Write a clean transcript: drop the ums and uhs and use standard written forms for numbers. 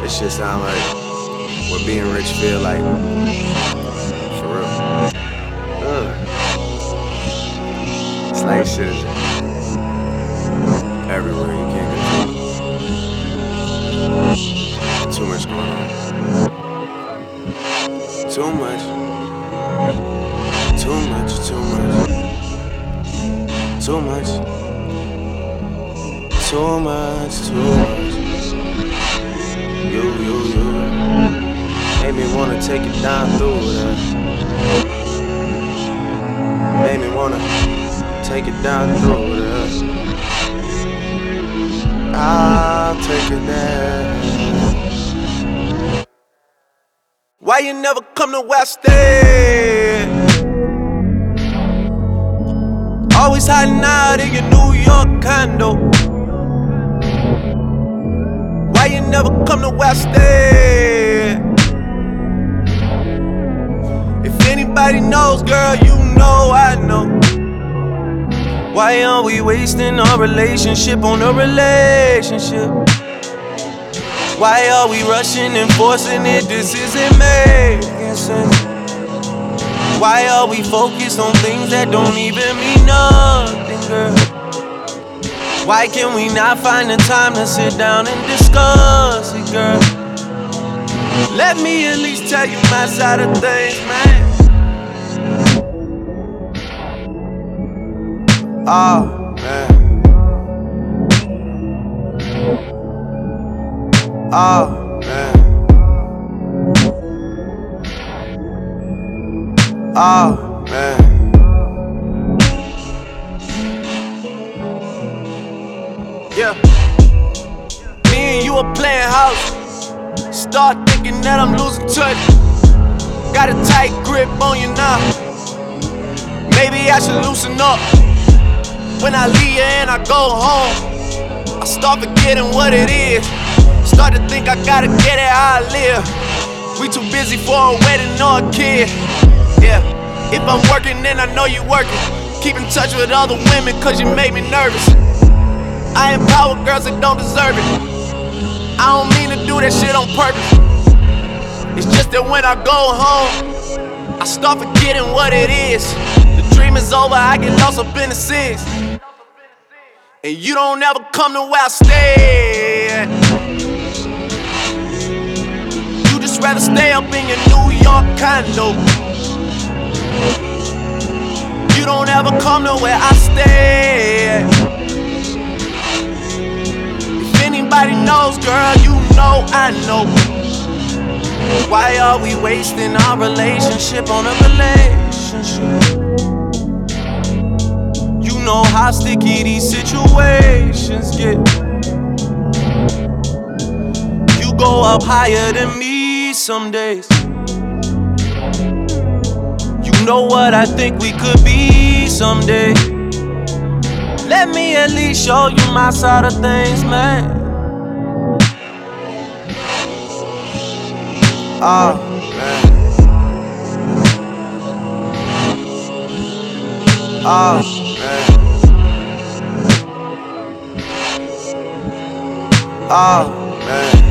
This shit sound like what being rich feel like. For real. Ugh. It's like shit is everywhere. You can't control it. Too much going on. Too much. Too much. Too much. Too much. Too much. Too much. You. Made me wanna take it down through that. Made me wanna take it down through that. I'll take it there. Why you never come to West End? Always hiding out in your New York condo. Why you never come to West End? If anybody knows, girl, you know I know. Why are we wasting our relationship on a relationship? Why are we rushing and forcing it? This isn't making sense. Why are we focused on things that don't even mean nothing, girl? Why can we not find the time to sit down and discuss it, girl? Let me at least tell you my side of things, man. Oh, man. Oh, man. Oh, man. Yeah. Me and you are playing house. Start thinking that I'm losing touch. Got a tight grip on you now. Maybe I should loosen up. When I leave you and I go home, I start forgetting what it is. Start to think I gotta get it how I live. We too busy for a wedding or a kid. Yeah, if I'm working then I know you working. Keep in touch with other women cause you make me nervous. I empower girls that don't deserve it. I don't mean to do that shit on purpose. It's just that when I go home, I start forgetting what it is. The dream is over, I get lost up in the six. And you don't ever come to where I stay at. You just rather stay up in your New York condo. You don't ever come to where I stay at. If anybody knows, girl, you know I know. Why are we wasting our relationship on a relationship? You know how sticky these situations get. You go up higher than me some days. You know what I think we could be someday. Let me at least show you my side of things, man. Oh, man. Oh, man. Oh, man.